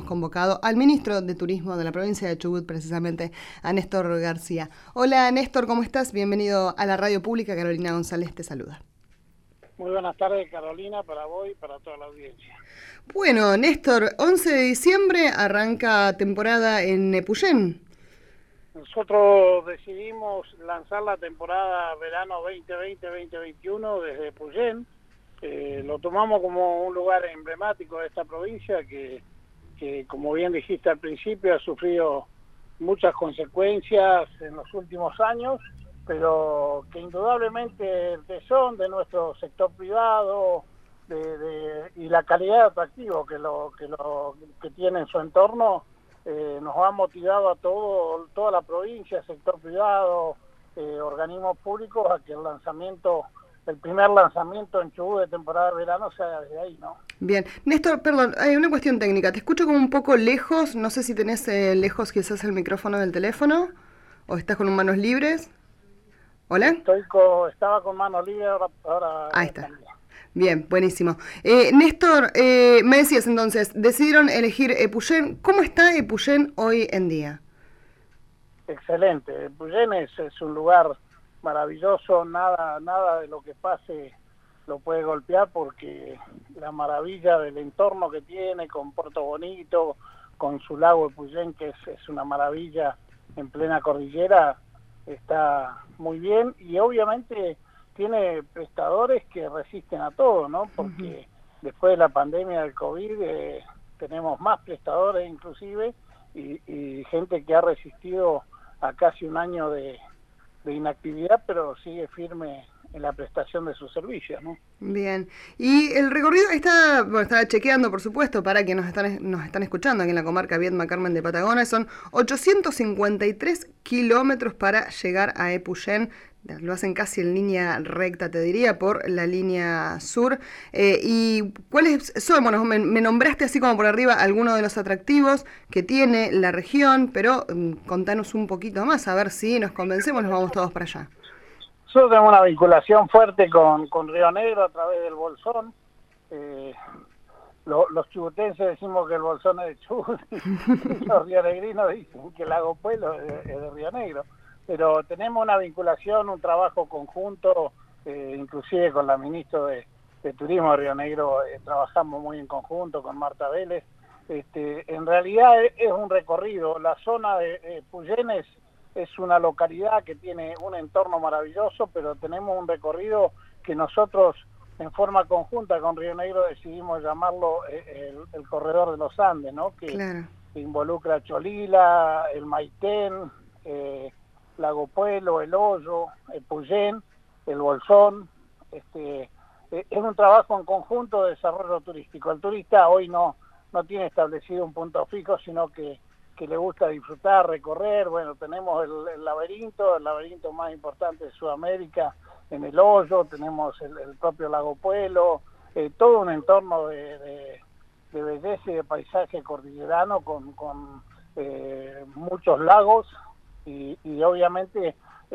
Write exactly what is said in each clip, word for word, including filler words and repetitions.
convocado al ministro de Turismo de la provincia de Chubut, precisamente a Néstor García. Hola Néstor, ¿cómo estás? Bienvenido a la radio pública. Carolina González te saluda. Muy buenas tardes, Carolina, para vos y para toda la audiencia. Bueno, Néstor, once de diciembre arranca temporada en Epuyén. Nosotros decidimos lanzar la temporada verano veinte veinte veinte veintiuno desde Epuyén. Eh, lo tomamos como un lugar emblemático de esta provincia que, que, como bien dijiste al principio, ha sufrido muchas consecuencias en los últimos años, pero que indudablemente el tesón de nuestro sector privado de, de, y la calidad de atractivo que lo que lo que tiene en su entorno eh, nos ha motivado a todo toda la provincia, sector privado, eh, organismos públicos, a que el lanzamiento, el primer lanzamiento en Chubut de temporada de verano sea desde ahí, ¿no? Bien. Néstor, perdón, hay una cuestión técnica. Te escucho como un poco lejos. No sé si tenés eh, lejos quizás el micrófono del teléfono o estás con manos libres. ¿Hola? Estoy con, estaba con manos libres, ahora, ahora ahí está. También. Bien, buenísimo. Eh, Néstor, eh, me decías entonces, decidieron elegir Epuyén. ¿Cómo está Epuyén hoy en día? Excelente. Epuyén es, es un lugar maravilloso, nada, nada de lo que pase lo puede golpear, porque la maravilla del entorno que tiene, con Puerto Bonito, con su lago Epuyén, que es, es una maravilla en plena cordillera, está muy bien, y obviamente tiene prestadores que resisten a todo, ¿no? Porque uh-huh. después de la pandemia del COVID eh, tenemos más prestadores inclusive, y, y gente que ha resistido a casi un año de, de inactividad, pero sigue firme en la prestación de sus servicios, ¿no? Bien. Y el recorrido está, bueno, estaba chequeando, por supuesto, para que nos están, nos están escuchando aquí en la comarca Viedma Carmen de Patagones, son ochocientos cincuenta y tres kilómetros para llegar a Epuyén. Lo hacen casi en línea recta, te diría, por la línea sur. Eh, ¿Y cuáles son? Bueno, me, me nombraste así como por arriba algunos de los atractivos que tiene la región, pero um, contanos un poquito más, a ver si nos convencemos, nos vamos todos para allá. Nosotros tenemos una vinculación fuerte con, con Río Negro a través del Bolsón. Eh, lo, los chubutenses decimos que el Bolsón es de Chubut, y los rionegrinos dicen que el Lago Puelo es de, es de Río Negro. Pero tenemos una vinculación, un trabajo conjunto, eh, inclusive con la ministra de, de Turismo de Río Negro, eh, trabajamos muy en conjunto con Marta Vélez. Este, en realidad es, es un recorrido. La zona de eh, Epuyén es, es una localidad que tiene un entorno maravilloso, pero tenemos un recorrido que nosotros en forma conjunta con Río Negro decidimos llamarlo eh, el, el Corredor de los Andes, ¿no? Que, claro. que involucra Cholila, el Maitén, eh, Lago Puelo, El Hoyo, Epuyén, el Bolsón. Este, eh, es un trabajo en conjunto de desarrollo turístico. El turista hoy no, no tiene establecido un punto fijo, sino que, que le gusta disfrutar, recorrer. Bueno, tenemos el, el laberinto, el laberinto más importante de Sudamérica, en El Hoyo, tenemos el, el propio Lago Puelo, eh, todo un entorno de, de, de belleza y de paisaje cordillerano con, con eh, muchos lagos. Y, y obviamente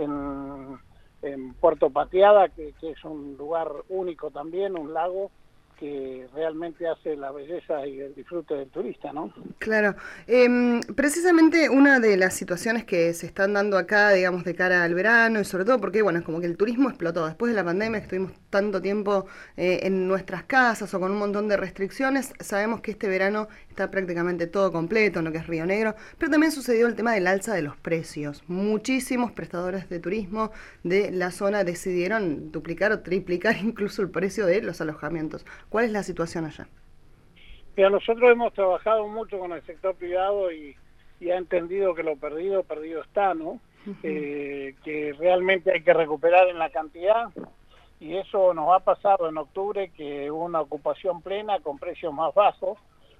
en, en Puerto Pateada, que, que es un lugar único también, un lago que realmente hace la belleza y el disfrute del turista, ¿no? Claro. Eh, precisamente una de las situaciones que se están dando acá, digamos, de cara al verano, y sobre todo porque, bueno, es como que el turismo explotó. Después de la pandemia, que estuvimos tanto tiempo eh, en nuestras casas o con un montón de restricciones, sabemos que este verano está prácticamente todo completo en lo que es Río Negro, pero también sucedió el tema del alza de los precios. Muchísimos prestadores de turismo de la zona decidieron duplicar o triplicar incluso el precio de los alojamientos. ¿Cuál es la situación allá? Mira, nosotros hemos trabajado mucho con el sector privado y, y ha entendido que lo perdido, perdido está, ¿no? Uh-huh. Eh, que realmente hay que recuperar en la cantidad, y eso nos ha pasado en octubre, que hubo una ocupación plena con precios más bajos,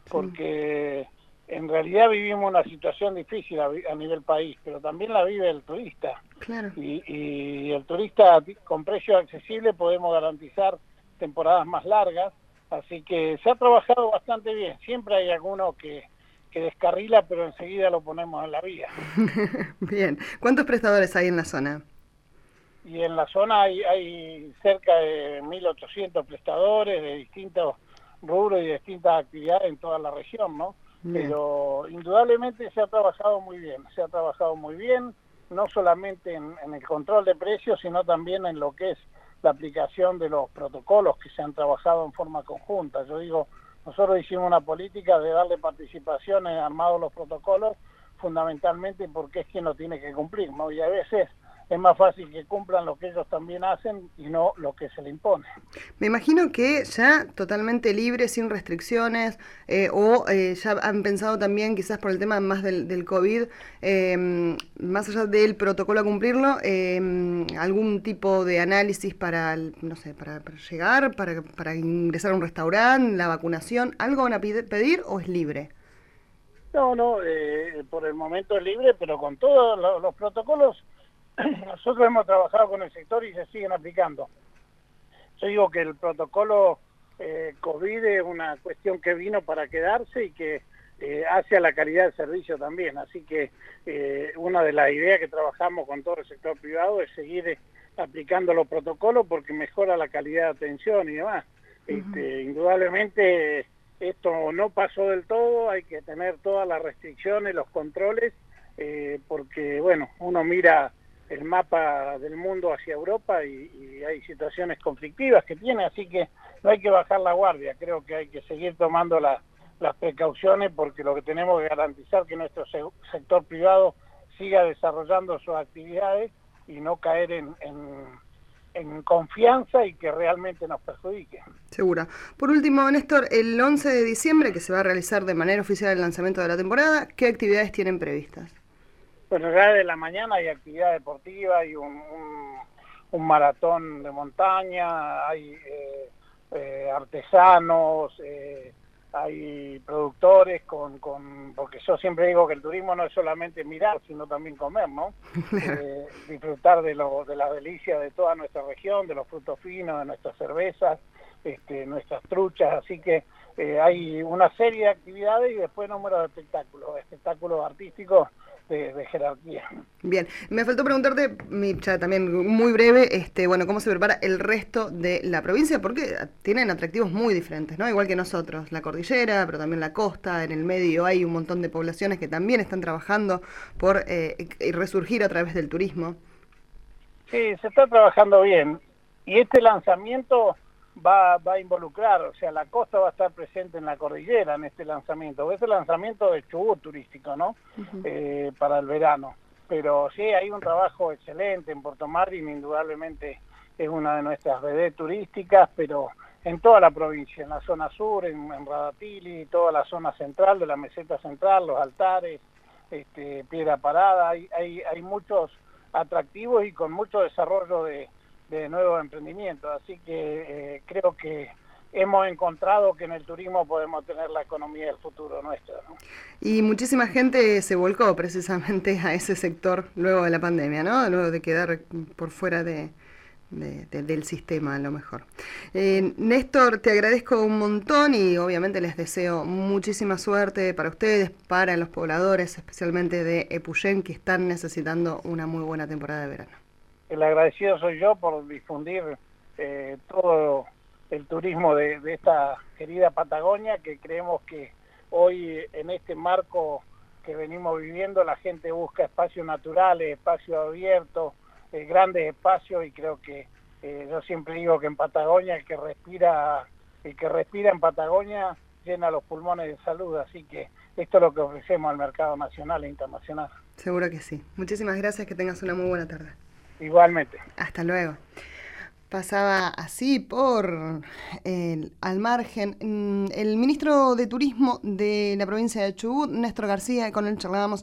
porque sí. en realidad vivimos una situación difícil a, a nivel país, pero también la vive el turista. Claro. Y, y el turista con precios accesibles podemos garantizar temporadas más largas. Así que se ha trabajado bastante bien. Siempre hay alguno que, que descarrila, pero enseguida lo ponemos en la vía. Bien. ¿Cuántos prestadores hay en la zona? Y en la zona hay, hay cerca de mil ochocientos prestadores de distintos rubros y distintas actividades en toda la región, ¿no? Bien. Pero indudablemente se ha trabajado muy bien, se ha trabajado muy bien, no solamente en, en el control de precios, sino también en lo que es la aplicación de los protocolos que se han trabajado en forma conjunta. Yo digo, nosotros hicimos una política de darle participación en armados los protocolos, fundamentalmente porque es quien lo tiene que cumplir, ¿no? Y a veces es más fácil que cumplan lo que ellos también hacen y no lo que se le impone. Me imagino que ya totalmente libre, sin restricciones, eh, o eh, ya han pensado también, quizás por el tema más del, del COVID, eh, más allá del protocolo a cumplirlo, eh, algún tipo de análisis para, no sé, para, para llegar, para, para ingresar a un restaurante, la vacunación, ¿algo van a pedir o es libre? No, no, eh, por el momento es libre, pero con todos los, los protocolos nosotros hemos trabajado con el sector y se siguen aplicando. Yo digo que el protocolo eh, COVID es una cuestión que vino para quedarse y que eh, hace a la calidad del servicio también. Así que eh, una de las ideas que trabajamos con todo el sector privado es seguir eh, aplicando los protocolos porque mejora la calidad de atención y demás. Uh-huh. Este, indudablemente esto no pasó del todo, hay que tener todas las restricciones, los controles, eh, porque bueno, uno mira el mapa del mundo hacia Europa y, y hay situaciones conflictivas que tiene, así que no hay que bajar la guardia, creo que hay que seguir tomando la, las precauciones porque lo que tenemos que garantizar es que nuestro se, sector privado siga desarrollando sus actividades y no caer en, en, en confianza y que realmente nos perjudique. Segura. Por último, Néstor, el once de diciembre, que se va a realizar de manera oficial el lanzamiento de la temporada, ¿qué actividades tienen previstas? Bueno, ya de la mañana hay actividad deportiva, hay un, un, un maratón de montaña, hay eh, eh, artesanos, eh, hay productores, con, con porque yo siempre digo que el turismo no es solamente mirar, sino también comer, ¿no? eh, disfrutar de, lo, de las delicias de toda nuestra región, de los frutos finos, de nuestras cervezas, este, nuestras truchas, así que eh, hay una serie de actividades y después número de espectáculos, espectáculos artísticos, De, de jerarquía. Bien, me faltó preguntarte, ya también muy breve, este, bueno, cómo se prepara el resto de la provincia, porque tienen atractivos muy diferentes, ¿no? Igual que nosotros, la cordillera, pero también la costa, en el medio hay un montón de poblaciones que también están trabajando por eh, resurgir a través del turismo. Sí, se está trabajando bien, y este lanzamiento va, va a involucrar, o sea, la costa va a estar presente en la cordillera en este lanzamiento. Este lanzamiento de Chubut turístico, ¿no? Uh-huh. eh, para el verano. Pero sí, hay un trabajo excelente en Puerto Madryn, indudablemente es una de nuestras redes turísticas, pero en toda la provincia, en la zona sur, en, en Radatili, toda la zona central de la meseta central, los altares, este, Piedra Parada, hay, hay, hay muchos atractivos y con mucho desarrollo de de nuevos emprendimientos, así que eh, creo que hemos encontrado que en el turismo podemos tener la economía del futuro nuestra, ¿no? Y muchísima gente se volcó precisamente a ese sector luego de la pandemia, ¿no? Luego de quedar por fuera de, de, de, del sistema, a lo mejor. Eh, Néstor, te agradezco un montón y obviamente les deseo muchísima suerte para ustedes, para los pobladores, especialmente de Epuyén, que están necesitando una muy buena temporada de verano. El agradecido soy yo por difundir eh, todo el turismo de, de esta querida Patagonia, que creemos que hoy en este marco que venimos viviendo la gente busca espacios naturales, espacios abiertos, eh, grandes espacios, y creo que eh, yo siempre digo que en Patagonia el que respira, el que respira en Patagonia llena los pulmones de salud, así que esto es lo que ofrecemos al mercado nacional e internacional. Seguro que sí. Muchísimas gracias, que tengas una muy buena tarde. Igualmente. Hasta luego. Pasaba así por el, al margen el ministro de Turismo de la provincia de Chubut, Néstor García, con él charlábamos